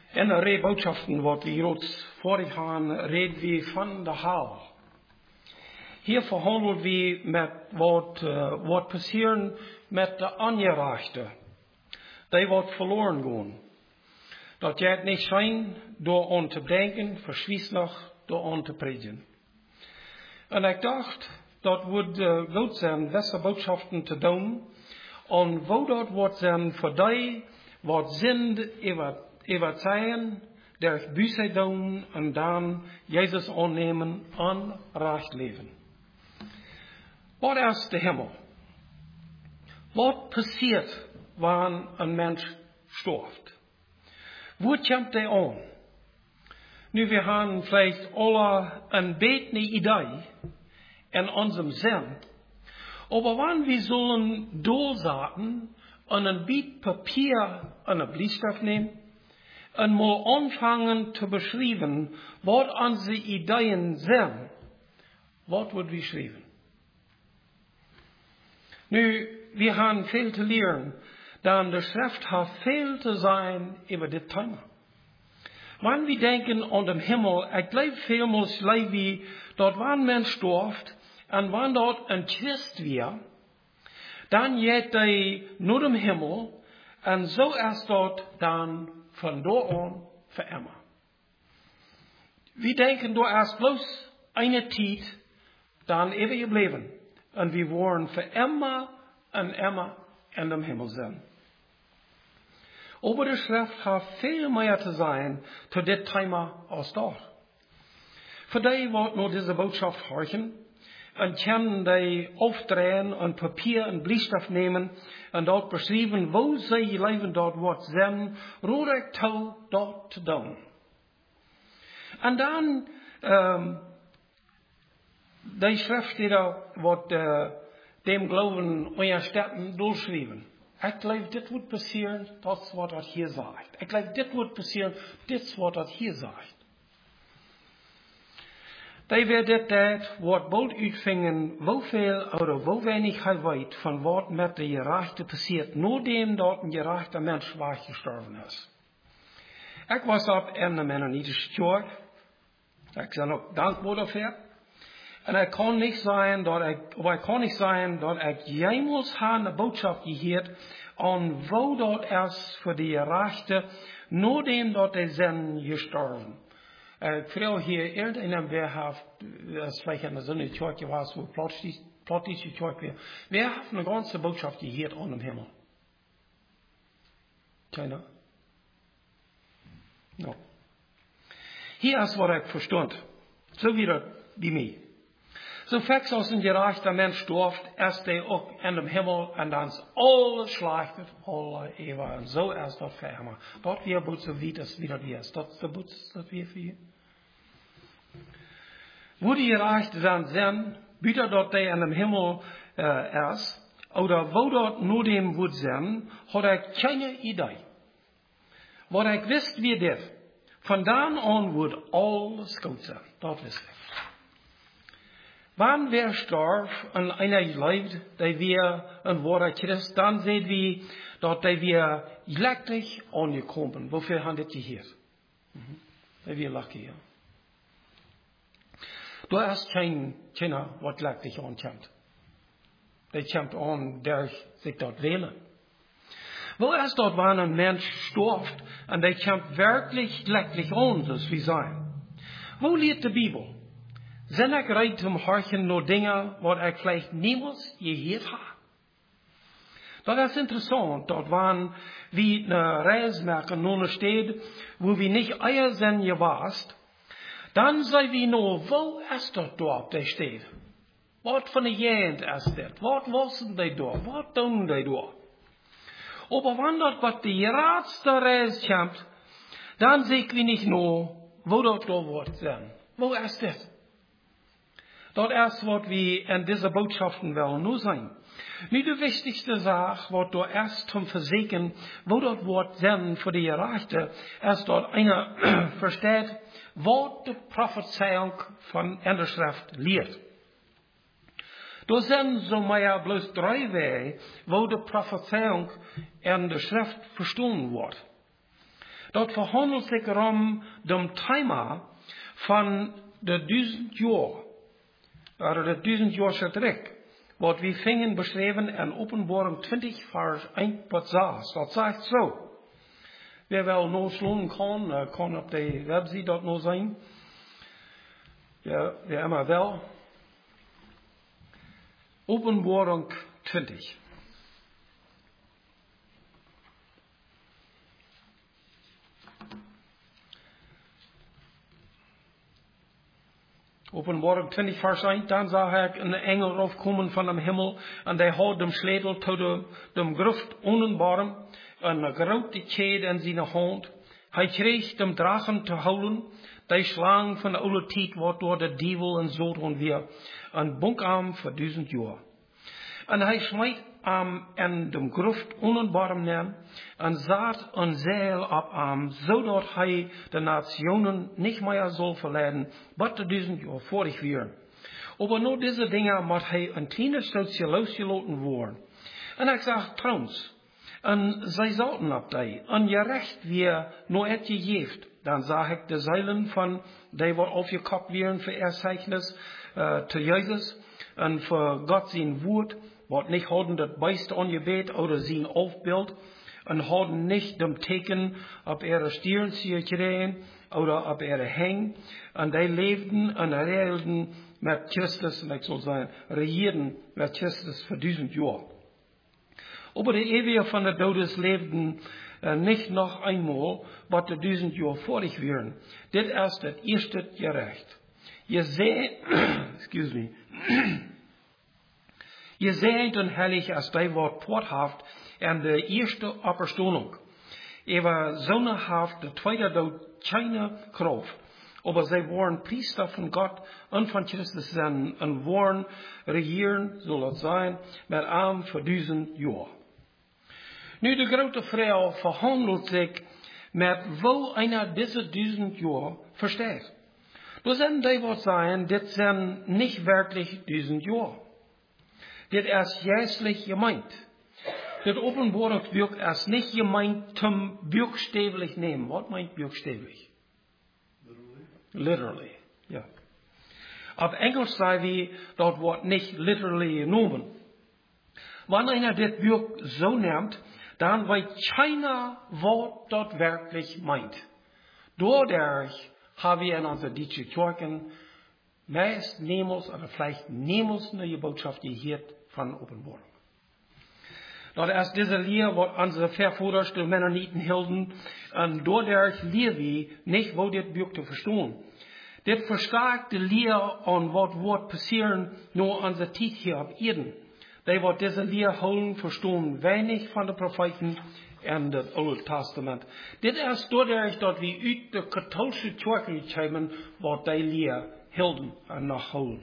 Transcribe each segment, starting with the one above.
In de Rehbotschaften, wat we hier vorig gaan, reden we van de hel. Hier verhandelen we met wat passieren met de Angerechten. Die wat verloren gaan. Dat jij het niet zijn door aan te denken, verschwies nog door aan te predigen. En ik dacht, dat would goed zijn, deze boodschappen te doen. En wat dat wordt zijn voor die, wat zin over zijn, der buze doen en dan Jezus aannemen en recht leven. Wat is de hemel? Wat passiert wanneer een mens sterft? Wo komt hij aan? Nu, we hebben vielleicht alle een beetje idee in unserem Sinn. Aber wann wir sollen doorzaten en een beetje papier en een Bleistift nehmen en mal anfangen te beschrijven wat onze ideeën zijn, wat wordt we schrijven? Nu, wir haben viel te leren, dan de Schrift hat veel te zijn over dit thema. Wanneer we denken aan de hemel, ik geloof vielmals wie dat wanneer mens sterft en wanneer dat een twist weer, dan gaat hij naar de hemel en zo is dat dan van daar aan voor immer. We denken daar is bloos een tijd dan eeuwig blijven en we worden voor immer en immer in de hemel zijn. Aber de Schrift hat veel meer te zijn zu dit thema als dat. Voor die wat nur diese Botschaft horchen en können die aufdrehen en Papier en Bleistift nemen en dort beschrijven, wo zij leven dort wat zijn, roer ik toe dat te doen. En dan, die Schriftsteller wat dem Glauben ondersteunen, doorschrijven. Ik geloof, dit wordt passieren, dat is wat dat hier zegt. Ik geloof, dit wordt passieren, dit is wat dat hier zegt. Die weer dit tijd wordt bood uitvingen, hoeveel of hoe weinig hij weet van wat met de gerechte passiert, nadat dat een gerechte mens gestorven is. Ik was op in de Mennonitische kerk. Ik ben ook dankbaar daarvoor. En ik kan niet zeggen dat ik jemals een boodschap gehoord aan wo dat is voor de gerechte, nadat dat die zijn gestorven. Ik vertel hier eerder in een weerhaft, dat is vielleicht in de zonne kerk was, wo plottische kerk weer. We hebben een ganze boodschap gehoord aan de hemel. Keiner? No. Hier is wat ik verstond. Zo wie dat bij mij. So fix als een gerechter mens sterft, is hij ook in de hemel en dan is alles slecht, alle eeuwen. En zo is dat voor hem. Dat weer moet zo wie dat is. Dat moet dat weer voor je. Wo die gerechter dan zijn, buiten dat hij in de hemel is, oder wo dat nur dem wordt zijn, had ik geen idee. Wat ik wist wie dit. Vandaan aan wordt alles goed zijn. Dat wist ik. Wanneer wir sterf en einer leeft, die wir een woord Christ, dan zien we dat die wir glücklich aangekomen. Wofür haben dit gehoord? Die wir lucky, ja. Da ist keiner, wat glücklich aankomt. Die kommt aan, der sich dort wählen. Wo ist dort, wanneer een mens sterft en die kommt wirklich glücklich aan, dus wie zijn? Wo leert de Bibel? Zijn ik bereid om horchen naar dingen wat ik vielleicht niemals gehoord heb? Dat is interessant, dat wanneer we een reis maken naar een stad, wo we niet eier zijn geweest, dan zijn we nou, wo is dat dorp, die stad? Wat van een jent is dat? Wat wassen die door? Wat doen die door? Aber wanneer dat wat de laatste reis komt, dan zie ik niet nou, wo dat door wordt zijn. Wo is dat? Dat is wat we in deze boodschappen wel nu zijn. Nu de wichtigste zaak, wat door eerst te verzekeren, wo dat wordt zijn voor de gerechte, is dat einer verstaat, wat de prophezeiung van in de Schrift leert. Er zijn zo maar bloos 3 wegen, wo de prophezeiung in de Schrift verstaan wordt. Dat verhandelt zich om dem Thema van de 1000 jaar. De 1000 jaar terug. Wat we vingen beschreven in Openbaring 20 vers 1 tot 6. Dat zegt zo. Wer wel nog slaan kan op de website dat nog zijn. Ja, wer immer wel. Openbaring 20. Openbaring 20 vers 1, dan zag ik een engel raufkomen van de hemel, en hij had dem Schädel tot dem Gruft unenbarm, en een grote Tjed in zijn hand. Hij kreeg dem Drachen te houden, die slang van de oude tijd wordt door de duivel en Satan weer, een bunkarm voor 1000 jaar. En hij smijt en dem Gruft unenbarm neer, en zaat een zeil op zodat hij de nationen niet meer zal verleiden, wat de 1000 jaar vorig weer. Aber nur deze dingen moet hij een kleine stootje losgelaten worden. En ik zag trouwens, en zij zouden op die, en je recht weer nooit gegeven. Dan zag ik de zeilen van, die wat aufgekapt werden voor Erzeichnis te Jezus, en voor God zijn woord, wat niet hadden dat beest aangebeten oder zijn afbeeld, en hadden niet dem teken op ihre stieren gekregen, oder op ihre heng, en die leefden en reilden met Christus, en ik zal zeggen, regeerden met Christus voor 1000 jaar. Aber de eeuwige van de dodes leefden niet nog eenmaal, wat de 1000 jaar vorig waren. Dit is het eerste gerecht. Je zei, excuse me, je zijt en heilig als die wat poorthaft en de eerste opperstoning. Ewer zonnehaft de tweede dood keine Kraft. Aber zij waren priester van God en van Christus en waren regieren, zal het zijn, met aan voor 1000 jaar. Nu de grote vrouw verhandelt zich met wo einer deze 1000 jaar versteht. Dus zijn die wat zeggen, dit zijn niet werkelijk 1000 jaar. Dit is juistlich gemeint. Dit Openbaringsbuch is niet gemeint zum buchstäblich nehmen. Wat meint buchstäblich? Literally. Ja. Op Engels zeggen we dat wordt niet literally genomen. Wanneer einer dit buch zo neemt, dan weet keiner wat dat werkelijk meint. Doordat hebben we in onze Duitse Kirchen meist niemals, oder vielleicht niemals eine Botschaft gehört von Openbaring. Dat is deze leer wat onze vervoerders, de Mennoniten, hielden, en doordat leer we niet wat dit buch te verstaan. Dit versterkt de leer aan wat wordt passeren nu onze tijd hier op Erden. Die wat deze leer houden, verstaan weinig van de profeten en het Oude Testament. Dit is doordat dat we uit de katholische kerken komen, wat die leer hielden en nog houden.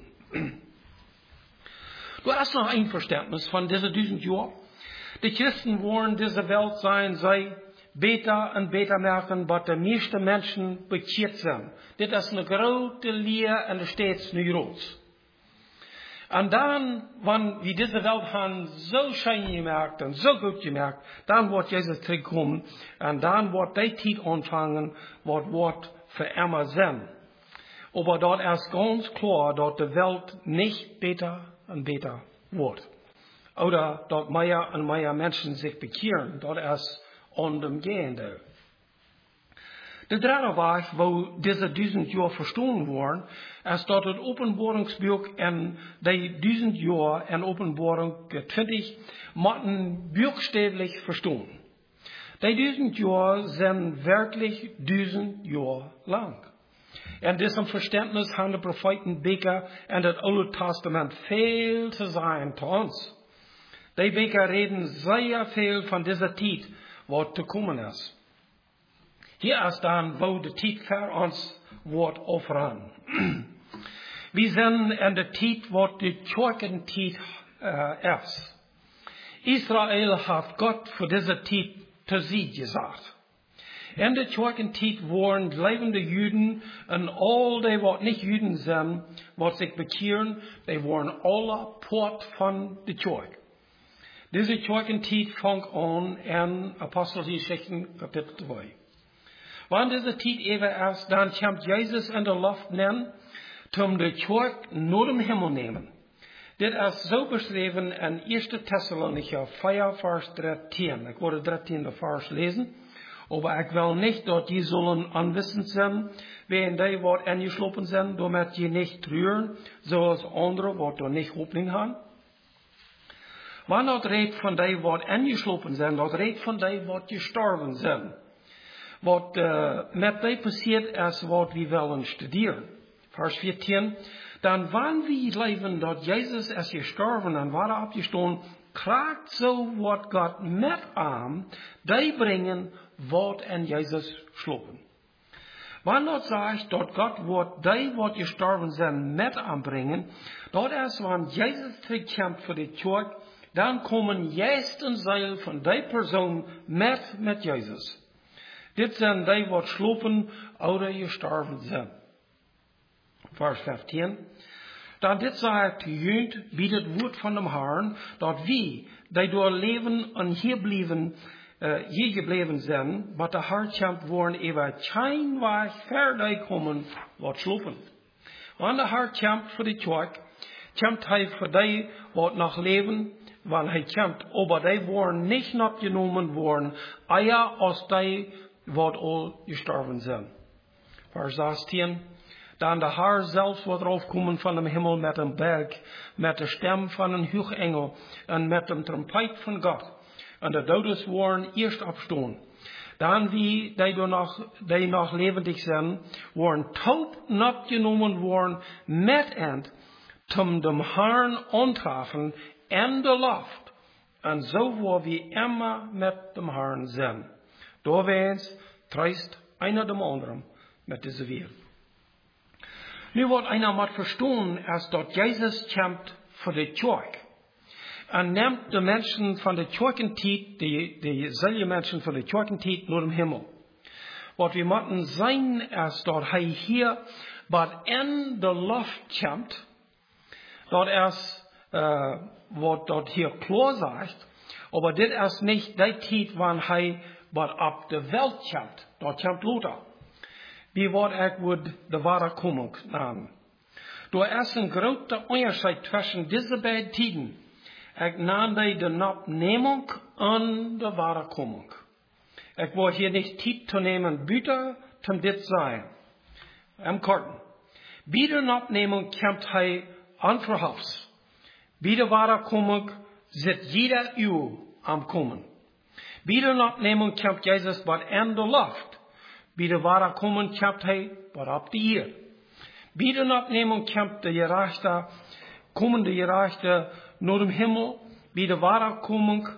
Du hast noch ein Verständnis von diese 1000 Jahren. Die Christen wollen diese Welt sein, sei beter und beter merken, was die meisten Menschen bekehrt sind. Dit ist eine große Lehre und steht nu groß. Und dann, wenn wir diese Welt haben so schön gemerkt und so gut gemerkt, dann wird Jesus zurückkommen und dann wird die Zeit anfangen, was wird für immer sein. Aber dort ist ganz klar, dass die Welt nicht besser und besser wird. Oder dass mehr und mehr Menschen sich bekehren. Das ist an dem Gehende. De derde Weg, wo diese 1000 Jahre verstanden worden, ist, dass das Openbaringsbuch in die 1000 Jahre in Openbaring 20 müssen buchstäblich verstehen. Die 1000 Jahre sind wirklich 1000 Jahre lang. In diesem Verständnis haben die Propheten Beker in das Alte Testament viel zu sagen zu uns. Die Beker reden sehr viel von dieser Zeit, was zu kommen ist. Hier ist dann, wo die Zeit für uns wird aufran. Wir sind in der Zeit, wo die Kirchenzeit ist. Israel hat Gott für diese Zeit zu sie gesagt. In der Kirchenzeit waren lebende Juden und all die, was nicht Juden sind, was sich bekehren, die waren alle Port von der Kirche. Diese Kirchenzeit fängt an in Apostelgeschichten Kapitel 2. Wann diese Zeit even erst, dann kommt Jesus in der Luft nennen, um die Kirche nur im Himmel nehmen. Das ist so beschrieben in 1. Thessalonicher 4, Vers 13. Ich wollte 13. Vers lesen. Aber ich will nicht, dass die sollen anwissend sein, wenn die wat angeschlossen sind, damit die nicht trüren, zoals andere, wat da nicht Hoffnung haben. Wann dat redt von die wat angeschlossen sind, dat redt von die wat gestorben sind. Wat mit die passiert ist, wat wir wollen studieren. Vers 14. Dann wann wir leben, dat Jesus ist gestorben und war abgestorben, kragt so wat Gott mit an, die bringen, wat in Jesus schlopen. Wann dat sagt, dat Gott wat die wat gestorben sind mit anbringen, dort erst wann Jesus zurückkommt für die Kirche, dann kommen Geist und Seele von der Person mit Jesus. Dit sind die wat schlopen oder gestorben sind. Vers 15. Dan dit sagt gejunt, wie het woord van dem Herrn, dat wie, die door leven en hier gebleven zijn, wat de Herr komt worden, even schijnbaar verder komen, wat slopen. Wanneer de Herr komt voor de kerk, komt hij voor die wat nog leven, wanneer hij komt, aber die worden niet opgenomen worden, als die wat al gestorven zijn. Vers 16. Dan de Herr zelfs wordt raufkommen van dem Himmel met een berg, met de stem van een Hoogengel en met een trompet van God. En de doodes worden eerst opstaan. Dan wie die nog levendig zijn, worden taub opgenomen worden met end, om dem Herrn ontreffen in de lucht. En zo worden we immer met dem Herrn zijn. Doorweens treist einer dem anderen met deze wereld. Nu wat einer moet verstaan, is dat Jezus komt voor de kerk. En neemt de mensen van de kerkentijd, de mensen van de kerkentijd naar de hemel. Wat we moeten zijn, is dat hij hier wat in de lucht komt. Dat is wat dat hier klar zegt. Maar dit is niet de tijd wanneer hij wat op de wereld komt. Dat komt later. Wie wat ik would de ware koming naam. Er is een grote onderscheid tussen deze beide tijden. Ik naam de opneming en de ware koming. Ik wil hier niet tijd te nemen, buiten om dit te zijn. Im korten. Bij de opneming komt hij onverhofs. Bij de ware koming zit jeder uur am komen. Bij de opneming komt Jezus wat in de lucht. Bij de ware koming komt hij wat op de eer. Bij de opneming komt de gerechte, komende gerechte naar de hemel. Bij de ware koming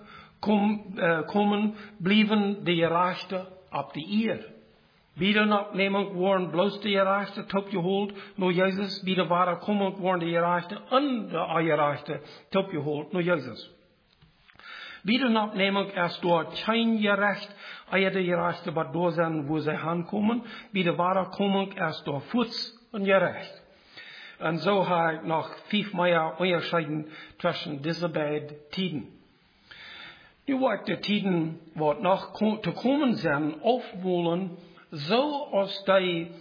komen blijven de gerechte op de eer. Bij de opneming worden bloos de gerechte opgehaald naar Jezus. Bij de ware koming worden de gerechte en de gerechte opgehaald naar Jezus. Bij de opneming is door geen gerecht, de gerechte wat door zijn, wo zij aankomen. Bij de ware koming is door voets en gerecht. En zo ga ik nog 5 meer onderscheiden tussen deze beide tijden. Nu wordt de tijden wat nog te komen zijn afwollen, zoals die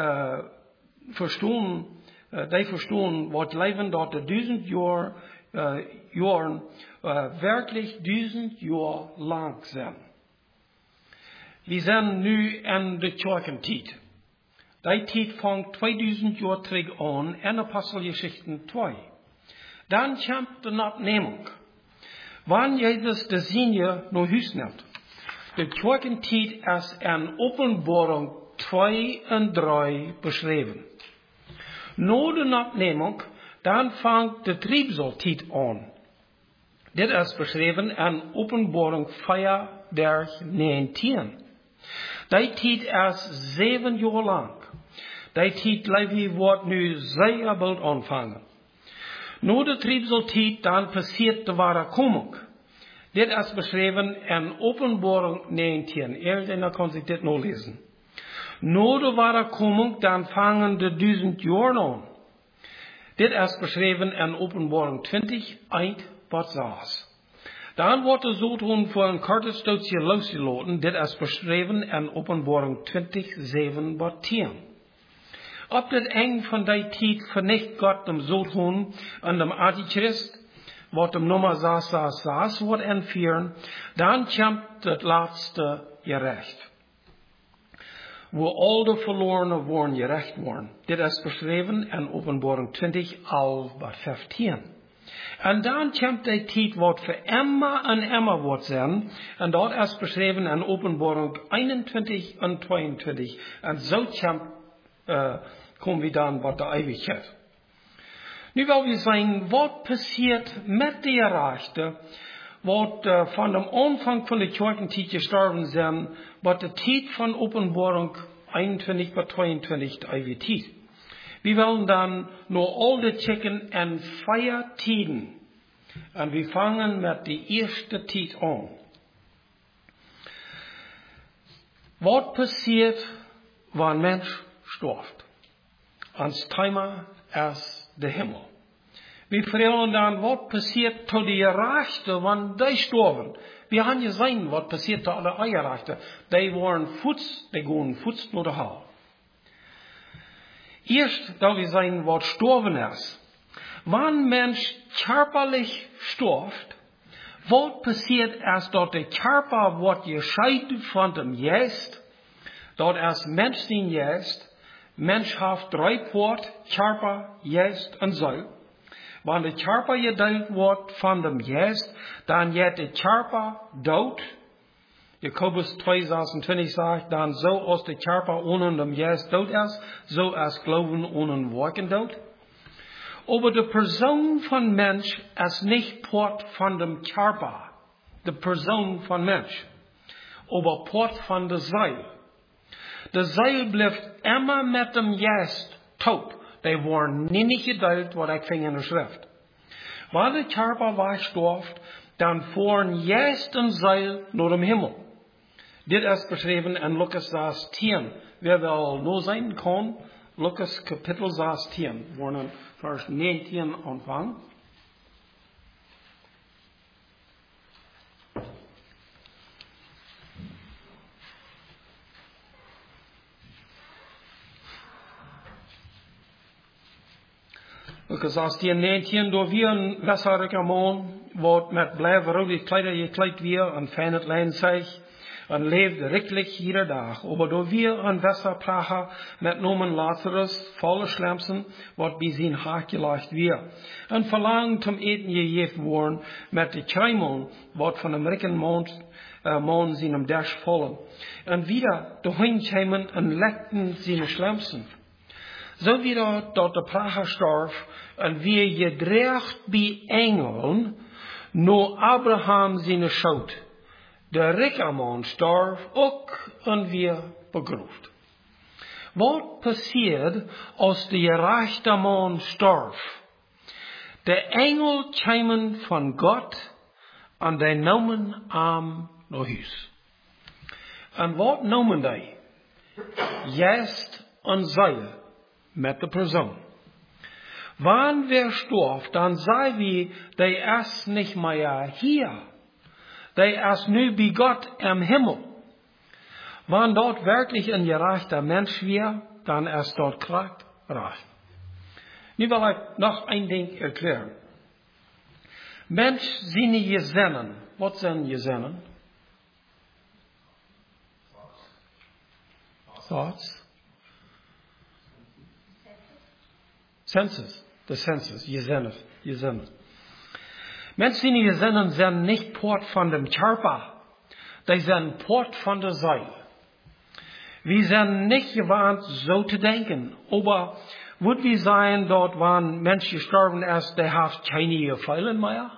verstaan wat leven dat de 1000 jaren werkelijk 1000 jaar lang zijn. We zijn nu in de kerkentijd. Die tijd vangt 2000 jaar terug aan in Apostelgeschichten 2. Dan komt de opneming. Wanneer Jezus de zienje naar huis neemt. De kerkentijd is in Openbaring 2 en 3 beschreven. Na de opneming, dan vangt de triebseltijd aan. Dit is beschreven in Openbaring 4, vers 19. Die tijd is 7 jaar lang. Die tijd leven wordt nu zeer bald aanvangen. Na de triebseltijd dan passiert de ware koming. Dit is beschreven in Openbaring 19. Eerst en dan kan ik dit nog lezen. Na de ware koming dan vangen de 1000 jaar aan. Dit is beschreven in Openbaring 20, 1 tot 6. Dan wordt de zoon voor een korte stootje losgelaten, dit is beschreven in Openbaring 20:7-10. Op het eind van die tijd vernicht God dem zoon en dem Antichrist, wat dem nummer 666 wordt entvieren, dan komt het laatste gerecht. Wo al de verlorenen worden gerecht worden. Dit is beschreven in Openbaring 20:11-15. En dan komt die tijd wat voor immer en immer wordt zijn. En dat is beschreven in Openbaring 21 en 22. En zo komen we dan wat de eeuwigheid. Nu wil we zeggen, wat passiert met de Gerechten, wat van de aanvang van de kerkentijd gestorven zijn, wat de tijd van Openbaring 21-22 de eeuwige tijd. We willen dan nog al de checken en 4 tijden. En we vangen met de eerste tijd aan. Wat passiert wanneer een mens sterft? Ans Thema is de hemel. We vertellen dan wat passiert tot de Gerechten wanneer die sterven. We gaan je zien wat passiert tot alle Gerechten. Die gaan voets naar de hel. Eerst dat we zien wat sterven is. Wanneer een mens körperlich sterft, wat passiert is dat de körper wordt gescheiden van dem Geist. Dat is mens den Geist. Mens heeft 3 poort, körper, Geist en ziel. Wanneer de körper gedeeld wordt van dem Geist, dan gaat de körper dood. Jakobus 2:26 sagt, dan zo als de körper ohne dem Geist dood is, zo is geloven ohne werken dood. Aber de persoon van mens is niet poort van dem körper. De persoon van mens. Aber poort van de ziel. De ziel blijft immer met dem Geist taub. Die worden niet gedeeld wat ik vind in de schrift. Wanneer de körper wegsterft, dan voeren Geist en ziel naar dem Himmel. Dit is beschreven in Lukas 16. Wer wel nou zijn kan, Lukas kapitel 16, worden vers 19 aanvangen. Lukas 16, 19, door wie een wesserlijke man, wat met blijven rode kleider gekleed weer en fijn het lijn zich, en leefde richtelijk iedere dag. Aber door wie een wesserprager met nomen Lazarus, volle Schlemsen, wat bij zijn haak gelegd weer. En verlangt om eten gegeven worden met de kruimel, wat van de rikken man zijn hem dash vallen. En wieder doorheen kwamen en lekten zijn Schlemsen. Zo wieder dat de prager starf, en wie gedreigd bij engelen, no Abraham zijn schoot. De rijke man starf ook en weer begroefd. Wat passiert als de gerechte man starf? De engel kwamen van God en die namen hem naar huis. En wat noemen die? Geest en ziel met de persoon. Wanneer wir sterft, dan zei we, die is niet meer hier. Die is nu bij God im Himmel. Wanneer dort wirklich een gerechter Mensch weer, dan is dort kracht recht. Nu wil ik nog een ding erklären. Mensch zijn je zinnen. Wat zijn je zinnen? Thoughts. Senses. De senses. Je zinnen. Menschen in je zinnen zijn niet poort van dem Körper. Die zijn poort van de ziel. Wir sind nicht gewarnt, so zu denken. Aber wird wir sein, dort wann Mensch gestorben ist, der hat keine Gefühle mehr?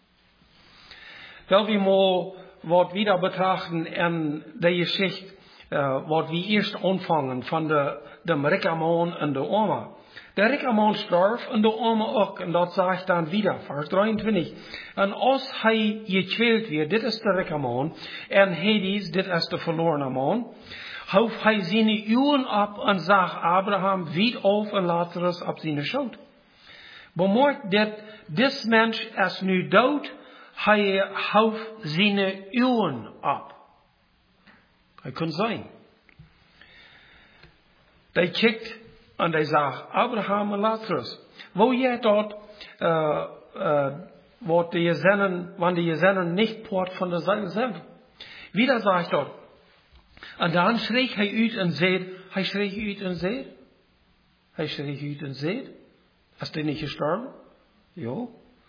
Weil wir mal was wieder betrachten in der Geschichte, was wir erst anfangen von dem Rickermann und der Oma. Der Rickermann starb und der Oma auch. Und das sage ich dann wieder, Vers 23. Und als hij gequält wird, dit ist der Rickermann, und Hades, dit ist der verlorene Mann, houf hij seine Uhren ab und sagt Abraham, wied auf und Lazarus ab seine Schoot. Bemerkt dat, dis Mensch is nu dood, Hij houdt zijn ogen op. Hij kan zijn. Hij kijkt en hij zegt, Abraham en Lazarus, wo jij dat, wat die gezinnen, wanneer die gezinnen niet poort van de Seil zijn. Wieder sagt dort. En dan schreef hij uit en zei, hij schreef uit en zei, hij schreef uit en zei, is hij niet gestorven? Ja.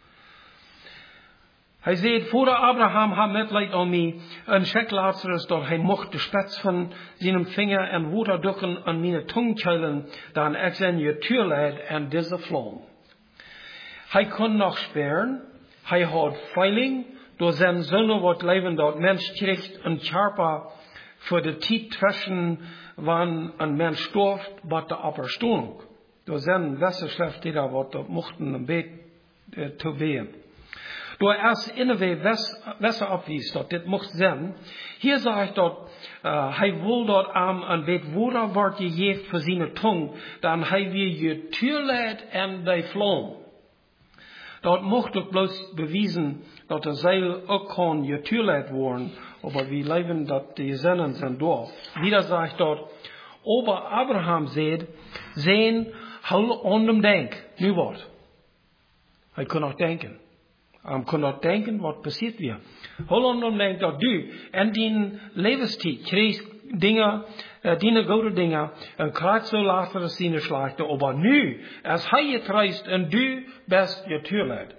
Hij zei, voor Abraham had medlijd aan mij, en schrik Lazarus, dat hij mocht de spits van zijn vinger en water drukken aan mijn tongkeulen, dan ik zijn je tuur leid en deze vlam. Hij kon nog speren, hij had veiling, door zijn zonde wordt leven dat mens krijgt een charpa voor de tijd tussen wanneer een mens stort, wat de opperstoning. Door zijn westerschrift die daar wat mochten een beetje te been. Door erst in de Wesser afwies dat dit mocht zijn. Hier zegt dat hij wil dat aan een beetje woorden wordt gegeven voor zijn tong, dan hij weer je tuur leidt en de vlam. Dat mocht ook bloos bewijzen dat de zeil ook kon je tuur leidt worden, maar we leven dat die zinnen zijn door. Wieder zegt dat, over Abraham zei, zijn hou on hem denk, nu wat. Hij kon nog denken. Kon nog denken wat passiert weer. Hou on hem denk dat du en die levenstijd kreeg dingen, die goede dingen, en krijgt zo later zijn slachten, maar nu, als hij het reist en du best je tuur leidt.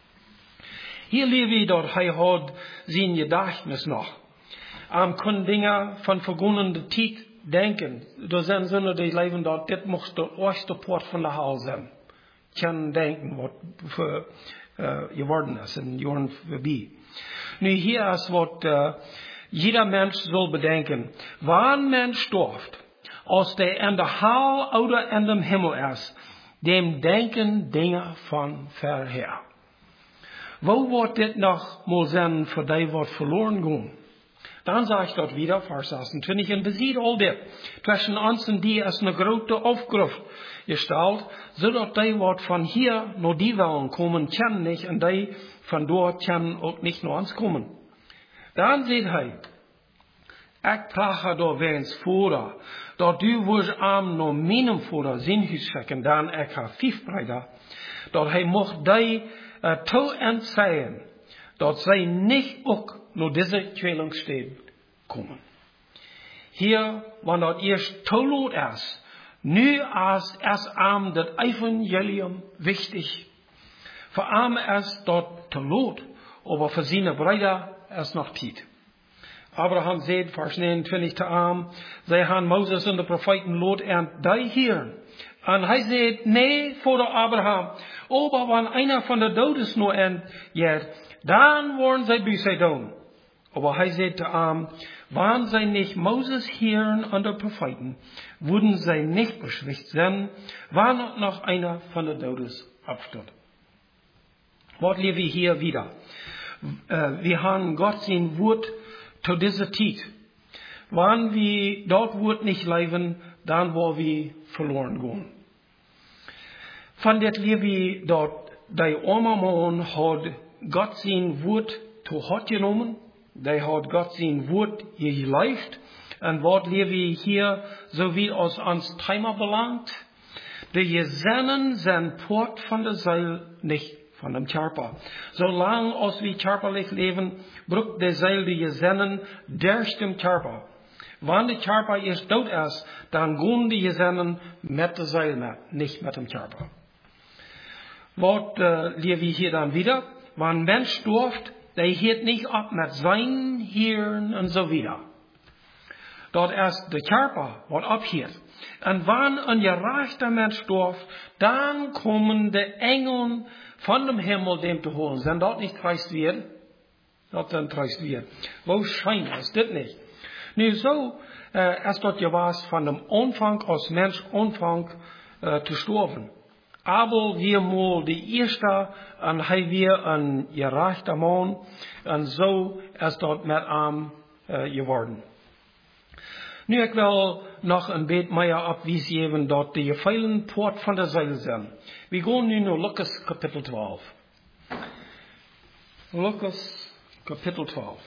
Hier leer we dat hij had zijn gedachtenis nog. Kon dingen van vergonnende tijd denken. Door zijn zonne die leven dat dit mocht de eerste poort van de hal zijn. Kan denken wat voor geworden is en jaren voorbij. Nu hier is wat jeder mens zal bedenken. Waar een mens sterft, als hij in de hal ouder in de hemel is, dem denken dingen van verher. Wo wordt dit nog mal zijn voor die wat verloren gaan? Dan zegt dat wieder, vers 26, en beziet al dit. Tussen ons en die is een grote aufgruf gesteld, zodat die wat van hier naar die willen komen, kan niet, en die van dort kan ook niet naar ons komen. Dan zegt hij, ik plage door weens voeder, dat u wordt aan naar mijn voeder zinhuis schikken, dan ik ga 5 breder, dat hij mocht die toe entzien, dat zij niet ook naar deze kwelingssteden komen. Hier, wanneer dat eerst te laat is, nu is aan het evangelium wichtig. Voor arm is dat te laat, maar voor zijn breder is nog tijd. Abraham zei, vers 29 te arm, zij gaan Mozes en de profeten laat en die hier. En hij zei, nee, voor de Abraham, maar wanneer einer van de doden nog en dan worden zij bij zij doen. Maar hij zei te arm, waren zij niet Moses hier en de profeten, würden zij niet beschwicht zijn, wanneer nog einer van de doden opstond. Wat leren we hier wieder? Wir haben Gott sein Wort zu dieser Zeit. Wenn wir dort Wort nicht leben, dann wollen wir verloren gehen. Von det leren wir dort, die arme Mann hat Gott sein Wort zu Gott genommen, die hat Gott sein Wort gelebt, und was leren wir hier, so wie es uns Thema belangt, die Gesennen sind Port von der Seil nicht von dem Körper. Solange als wir körperlich leben, braucht der Seil die Gesennen durch den Körper. Wenn der Körper erst tot ist, dann gehen die Gesennen mit der Seil mit, nicht mit dem Körper. Was leren wir hier dann wieder? Wenn ein Mensch stirbt, der hört nicht ab mit seinem Hirn und so wieder. Dort ist der Körper, was abhört. Und wenn ein gerechter Mensch stirbt, dann kommen die Engel von dem Himmel dem zu holen. Sind dort nicht dreist wir? Dort sind dreist wir. Wahrscheinlich ist das nicht. Nu so ist dort gewas von dem Anfang als Mensch Anfang zu sterben. Aber wir mal die erste, und hij wir ein gerechter Mann, und so ist dort mit ihm geworden. Nu ik wil nog een beetje meer opwijs geven dat de geveilen poort van de Seil zijn. We gaan nu naar Lukas kapitel 12. Lukas kapitel 12.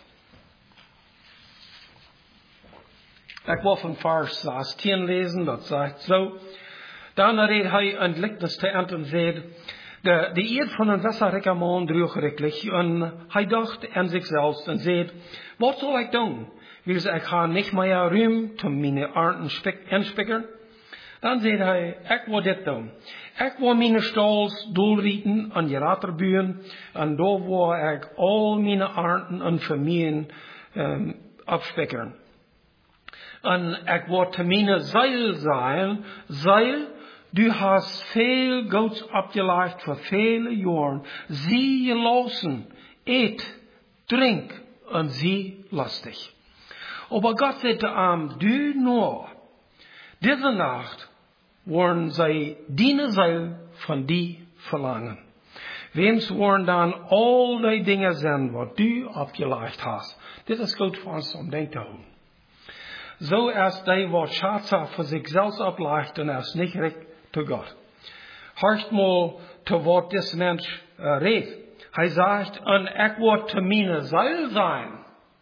Ik wil van vers 16 lezen, dat zegt zo. Daarna reed hij een gelijkenis te eind en zei, de eer van een wasserrijke man droeg rekelijk. En hij dacht aan zichzelf en zei, wat zal ik doen? Wil ik ga niet meer ruim te mijn arten inspikken? Dan zei hij, ik wil dit doen. Ik wil mijn stals doelrieten aan je waterbuien. En daar wil ik al mijn arten en familien afspikken. En ik wil te mijn zeil zijn. Zeil, du hast veel goeds opgelegd voor vele jaren. Zie je losen, eet, drink en zie lastig. Aber Gott sagte am du nur, diese Nacht worden zij dienen zeil van die verlangen. Wems worden dan al die dingen zijn wat du opgelegd hast. Dit is goed voor ons om denk te houden. Zo als die wat schatzaam voor zichzelf oplegt en als niet recht te God. Horcht mal te wat deze mens redt. Hij zegt, en ik word te mijn zeil zijn.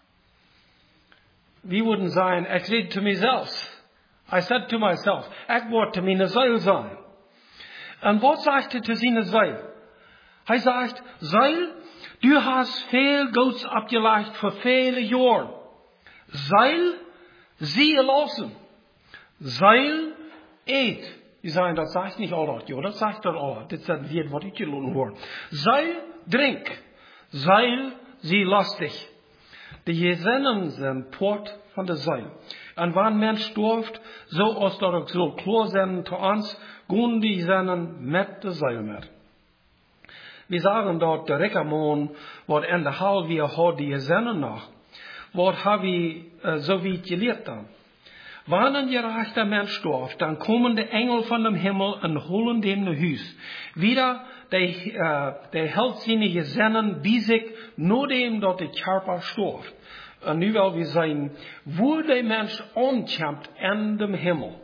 Wie würden sagen, ich rede zu mir selbst. I said to myself, ich werde zu meiner Seil sein. Und was sagt er zu seiner Seil? Er sagt, Seil, du hast viel Gutes abgelegt für viele Jahre. Seil, siehe lassen. Seil, eet. Die sagen, das sagt nicht Allah, ja, das sagt er Allah. Das ist ein Wort, was ich gelohnt habe. Seil, drink. Seil, sie lastig. De gezinnen zijn poort van de zeil. En wanneer mens storft, zoals dat ook zo klar zijn te ons, gaan die zinnen met de zeil met. We zeggen dat de rekkerman, wat in de hal weer had die gezinnen nog, wat hebben we zo wie geleerd dan. Wanneer een gerechte mens storft, dan komen de engel van de hemel en holen dem naar huis. Wieder, de held zijn gezinnen bij zich, nadat dat de körper storft. En nu wil we zijn, wo de mens aankomt in de hemel.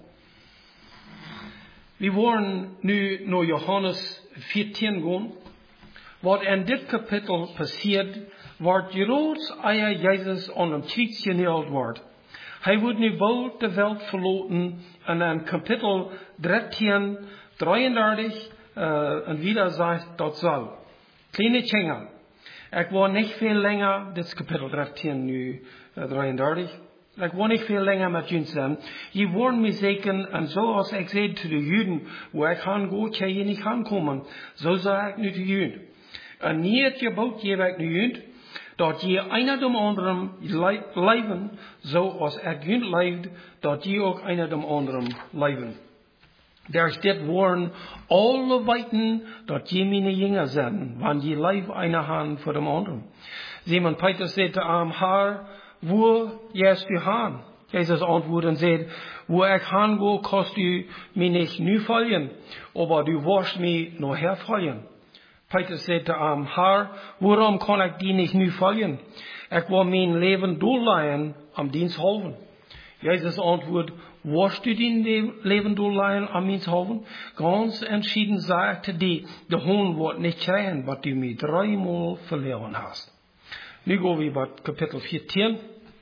We worden nu naar Johannes 14 gaan. Wat in dit kapitel passiert, wordt Jeroens eier Jezus aan een kruis genageld wordt. Hij wordt nu bald de wereld verlaten en in kapitel 13, 33 en wieder zegt dat zo. Kleine Kinder, ik wil niet veel langer, dit is kapitel 13 nu 33, ik wil niet veel langer met jullie zijn. Je wordt me zeggen, en zoals ik zei te de Juden, waar ik gaan gaan, kan je niet gaan komen. Zo zeg ik nu te jullie. En niet het gebod geef ik nu jullie, dat je einer dem anderen leven, zoals ik jullie leefde, dat je ook einer dem anderen leven. Der steht worden, alle weiten, dat je meine Jünger zijn, wanneer je leef einer hand voor dem anderen. Simon Petrus sagte am Herr, wo gehst du hin? Jesus antwortet und sagt, wo ich hingehe, kannst du mich nicht nu folgen, aber du wirst mich nachher folgen. Petrus sagte am Herr, warum kann ich die nicht nu folgen? Ich will mein Leben durchleihen, am Dienst helfen. Jesus antwortet, wirst du dein Leben durchleihen am Dienst helfen? Ganz entschieden sagte die Hund wird nicht kriegen, was du mir 3-mal verloren hast. Nu gaan we bij kapitel 14.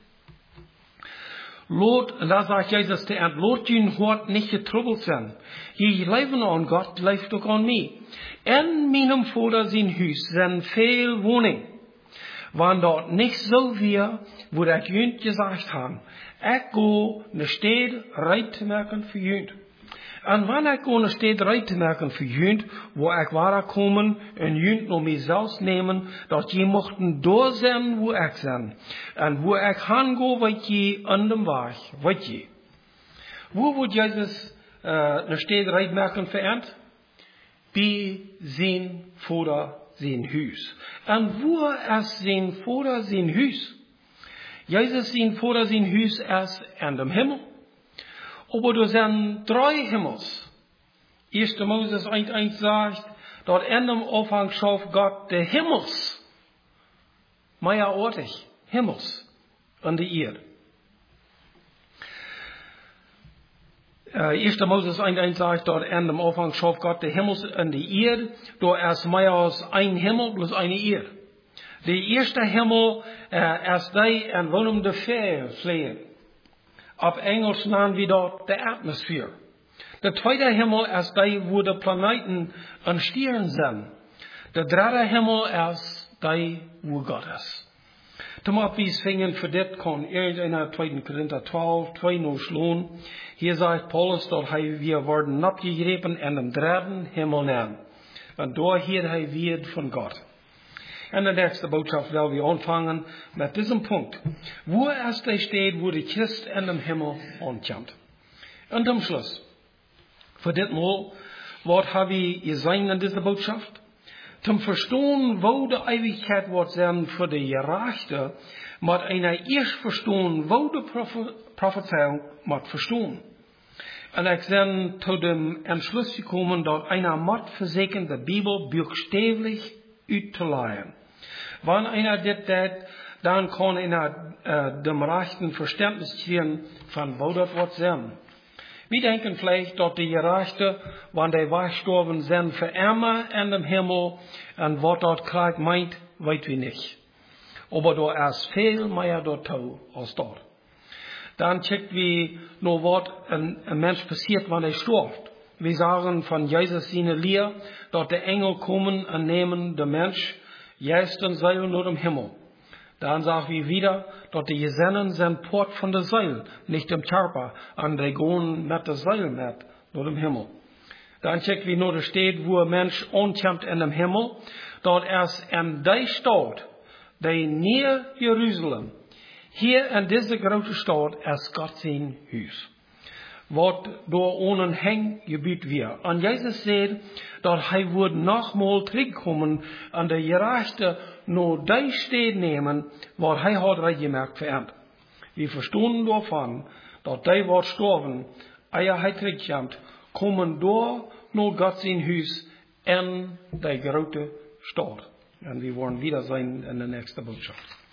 Da sagt Jesus te eind, laat je hart niet getrouweld zijn. Je leven aan God, leeft ook aan mij. In mijn Vader zijn huis zijn veel woningen. Wanneer dat niet zo weer, wat ik jullie gezegd heb. Ik ga naar stad rijdt te maken voor jullie. En wanneer ik ga naar stad rijdt te maken voor jullie, waar ik waar komen en jullie naar mijzelf nemen, dat je mochten door zijn waar ik ben. En waar ik gaan ga, weet je aan de weg, weet je. Waar wordt Jezus naar stad rijdt maken voor ons? Bij zijn Vader zijn huis. En waar is zijn Vader zijn huis? Jezus zijn Vader zijn huis is in de Himmel. Aber er zijn 3 Himmels. 1. Moses 1,1 sagt, dat in dem Anfang schuf Gott de Himmels. Meierortig, Himmels und die Erde. 1. Moses 1,1 sagt, dort in dem Anfang schuf Gott de Himmels und die Erde. Dort ist mehr als ein Himmel plus eine Erde. De eerste Himmel is die en wonen de vleien. Op Engels namen we dat de atmosfeer. De tweede Himmel is die wo de planeten en sterren zijn. De derde Himmel is die wo God is. Zum Abwieslingen für dit kon irgendeiner 2. Korinther 12, 2 noch slaan. Hier sagt Paulus, dass wir worden abgegriffen in dem dritten Himmel nehmen. Und da hier wir von Gott. Und die nächste Botschaft will wir anfangen mit diesem Punkt. Wo es da steht, wo die Christ in dem Himmel ankommt. Und zum Schluss. Für dit Mal, was habe ich gesehen in dieser Botschaft? Zum Verstehen, wo die Ewigkeit wird sein für die Gerechte, muss einer erst verstehen, wo die Prophezeiung muss verstehen. Und ich bin zu dem Entschluss gekommen, dass einer muss versuchen, die Bibel buchstäblich auszuleihen. Wenn einer das tut, dann kann einer dem rechten Verständnis kriegen, von wo das wird sein. Wir denken vielleicht, dass die Gerechte, wenn die weggestorben sind, für immer in dem Himmel, und was dort Krieg meint, weiß wir nicht. Aber da ist viel mehr dort als dort. Dann checkt wir noch, was ein Mensch passiert, wenn er stirbt. Wir sagen von Jesus seine Lehre, dass die Engel kommen und nehmen den Mensch, jetzt den Seil nur im Himmel. Dann sagen wir wieder, dass die Gesellen sind Port von der Seil, nicht im Körper, und die gehen mit der Seil mit, nur im Himmel. Dann checkt wie nur da steht, wo ein Mensch ankommt in dem Himmel, dort erst in der Stadt, die näher Jerusalem, hier in dieser großen Stadt ist Gott sein Haus. Was da ohne hängt, gebüht wir. Und Jesus sagt, dass er wird nochmal zurückkommen und der Gerechte nur die Stadt nehmen, was er hat reingemacht für ihn. Wir verstehen davon, dass die, was sterben, ehe er zurückkommt, kommen da nur Gott sein Haus in die große Stadt. Und wir wollen wieder sein in der nächsten Botschaft.